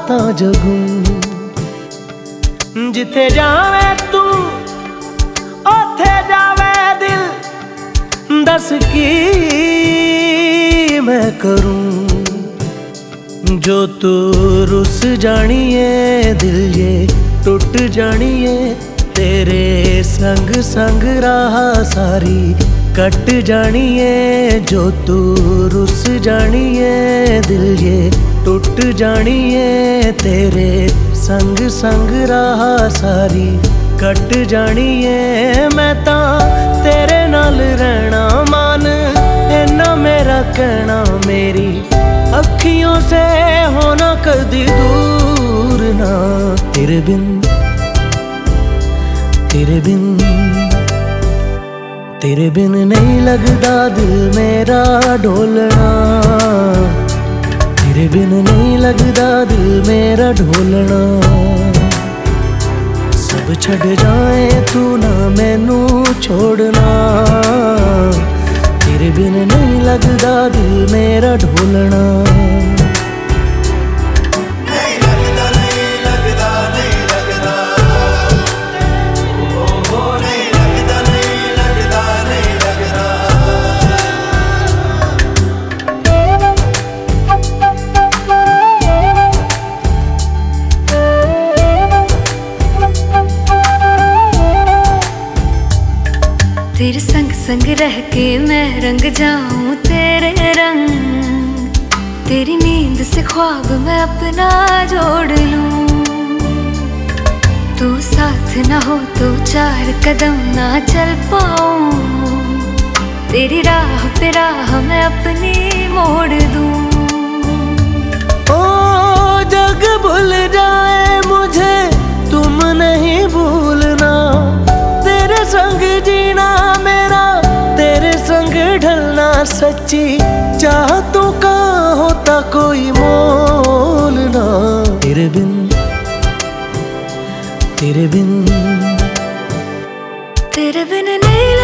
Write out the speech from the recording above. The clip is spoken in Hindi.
तां जगूं। जिथे जावे तू ओथे जावे दिल, दस की मैं करूं। जो तू रुस जानिए दिल ये टुट जानिए, तेरे संग संग राह सारी कट जानिए। जो तू रुस जानिए दिल ये टुट जानिए, तेरे संग संग राह सारी कट जानिए। मैं तां तेरे नाल रहना मान, इन्ना मेरा कहना, मेरी अखियों से होना कदी दूर ना। तेरे बिन तेरे बिन तेरे बिन नहीं लगदा दिल मेरा ढोलना। तेरे बिन नहीं लगदा दिल मेरा ढोलना। सब छड़ जाए तू ना मैनू छोड़ना। तेरे बिन नहीं लगदा दिल मेरा ढोलना। तेरे संग संग रह के मैं रंग जाऊं तेरे रंग। तेरी नींद से ख्वाब मैं अपना जोड़ लूं। तू साथ ना हो तो चार कदम ना चल पाऊं। तेरी राह पे राह मैं अपनी मोड़ दूं। ओ जग भूल जाए मुझे तुम नहीं भूलना। तेरे संग जीना मेरा, तेरे संग ढलना सच्ची चाहतों का होता कोई मोल ना। तेरे बिन तेरे बिन नहीं